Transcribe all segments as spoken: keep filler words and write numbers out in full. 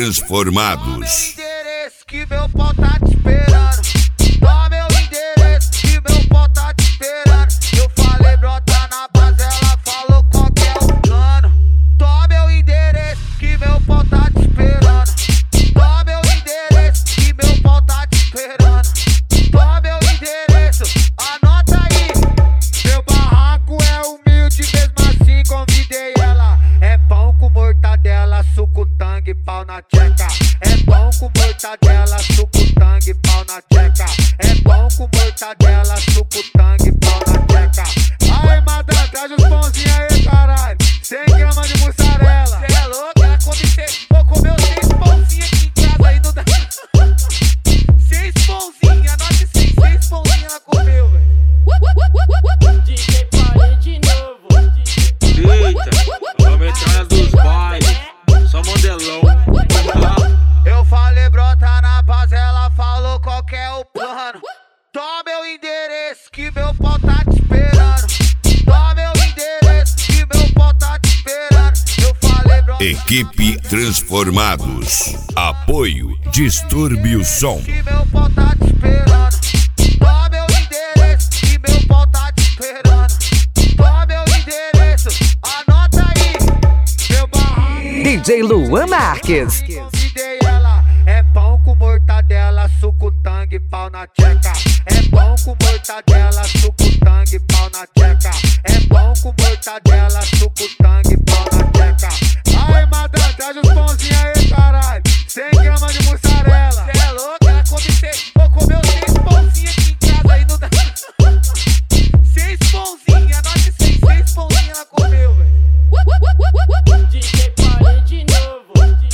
Transformados. Que meu pau tá te esperando. Dá meu endereço que meu pau tá te esperando. Eu falei brota na base, ela falou qual que é o plano. Dá meu endereço que meu pau tá te esperando. Dá meu endereço que meu pau tá te esperando. Dá meu endereço, anota aí. Meu barraco é humilde, mesmo assim convidei ela. É pão com mortadela, suco, tangue, pau na tcheca. É pão com mortadela, suco, tangue, pau na tcheca. É pão com mortadela, suco, tangue, pau na tcheca. Aí, madame, traz os pãozinhos aí, caralho. cem gramas de mussarela. Cê é louco, ela come seis. Vou comer os seis pãozinhos aqui em casa aí, não dá. Seis pãozinhos, anote seis, seis pãozinhos ela comeu, velho. D J parei de novo. Eita, a metralha dos bailes, só modelão. Eu falei brota na base, ela falou qual que é o plano. Toma meu endereço que meu pau tá te esperando. Toma meu endereço que meu pau tá te esperando. Eu falei brota. Equipe Transformados. Apoio Distúrbio o Som. Que meu pau tá te esperando. Toma meu endereço que meu pau tá te esperando. Toma meu endereço, anota aí. Meu barraco. D J Luan Marques. Convidei ela. É pão com mortadela, suco, tangue, pau na tcheca. É pão com mortadela, suco, tangue, pau na tcheca. É pão com mortadela, suco, tangue, pau na tcheca. Aí, madame, traz os pãozinhos aí, caralho. cem gramas de mussarela. Cê é louco, ela come seis. Vou comer os seis pãozinhos aqui em casa aí, não dá. Seis pãozinhos, anote seis, seis pãozinhos ela comeu, velho. D J parei de novo.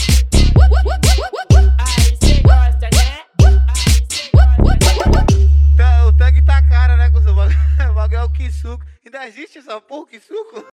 Aí cê gosta, né? Aí cê gosta, né? O tangue tá cara, né, cuzão? O bagulho é o Kisuko. Ainda existe essa porra, Kisuko?